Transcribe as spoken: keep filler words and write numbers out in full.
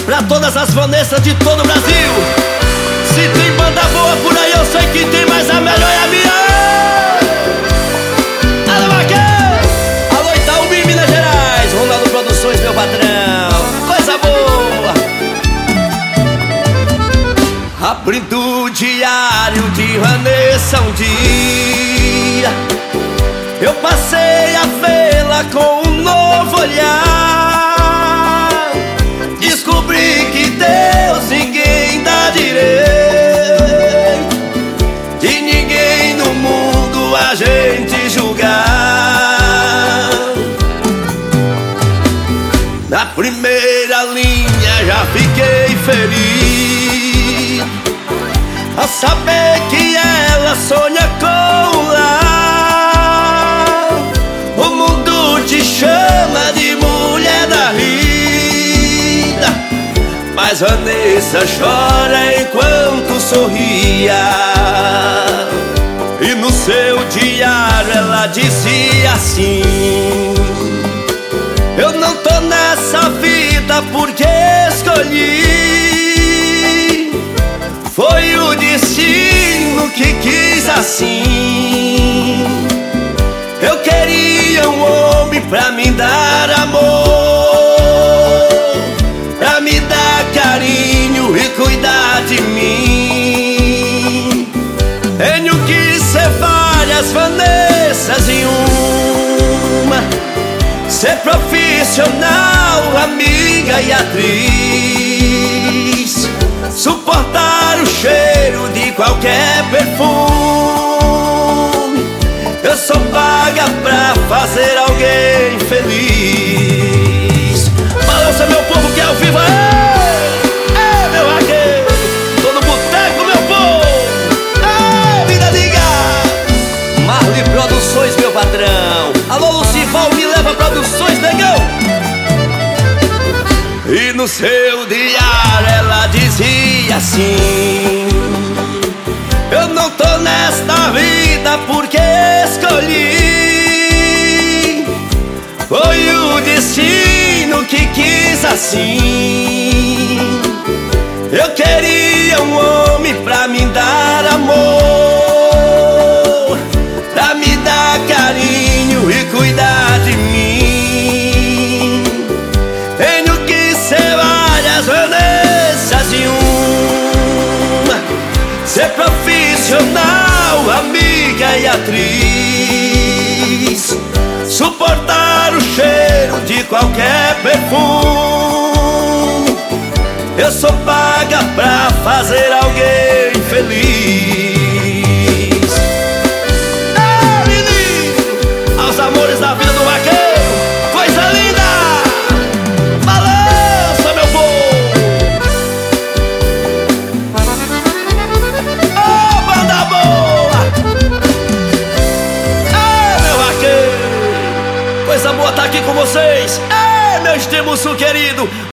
pra todas as Vanessas de todo o Brasil. Se tem banda boa por aí, eu sei que tem, mas a melhor é a minha. Alô, Vaqueiro! Alô, Itaúbi, Minas Gerais. Ronaldo Produções, meu patrão. Coisa boa. Abrindo o diário de Vanessa um dia, eu passei a vê-la com um novo olhar. Descobri que Deus ninguém dá direito, de ninguém no mundo a gente julgar. Na primeira linha já fiquei feliz ao saber que ela sonha com o lar. O mundo te chama de mulher da vida, mas Vanessa chora enquanto sorria. E no seu diário ela dizia assim: eu não tô nessa vida porque escolhi, foi o destino que quis assim. Eu queria um homem pra me dar amor, pra me dar carinho e cuidar de mim. Tenho que ser várias Vanessas em uma, ser profissional, amiga e atriz, suportar o cheiro de qualquer perfume. Eu sou paga pra fazer alguém feliz. Balança, meu povo, que é ao vivo. É, meu vaqueiro. Tô no boteco, meu povo. É, vida liga. Marli Produções, meu patrão. Alô, Lucival, me leva Produções, negão. E no seu diário ela dizia assim: eu não tô nesta vida porque escolhi, foi o destino que quis assim. Eu queria um homem pra me dar amor, pra me dar carinho e cuidar de mim. Tenho que ser várias Vanessas em uma, ser profissional, amiga e atriz, suportar o cheiro de qualquer perfume. Eu sou paga pra fazer alguém feliz. É, menino, aos amores da vida do vaqueiro, coisa linda. Balança, meu povo. Oh, banda boa. É, meu vaqueiro, coisa boa tá aqui com vocês. É, meu estimuço querido.